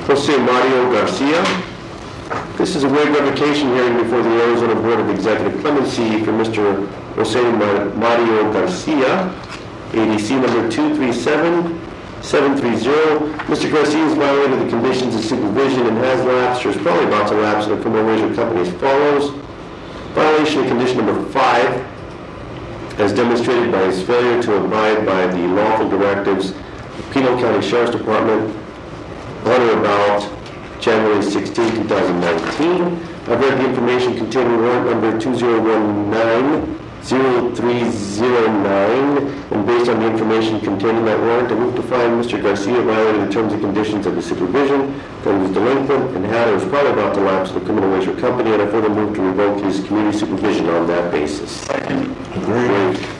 Jose Mario Garcia. This is a waived revocation hearing before the Arizona Board of Executive Clemency for Mr. Jose Mario Garcia, ADC number 237730. Mr. Garcia has violated the conditions of supervision and has lapsed, or is probably about to lapse, in the criminal ways of company as follows. Violation of condition number 5, as demonstrated by his failure to abide by the lawful directives of Pinal County Sheriff's Department on or about January 16, 2019. I've read the information contained in warrant number 2019-0309, and based on the information contained in that warrant, I move to find Mr. Garcia violated the terms and conditions of the supervision, that he was delinquent and had or was probably about to lapse in the criminal ways of company, and I further move to revoke his community supervision on that basis. Second. Agreed.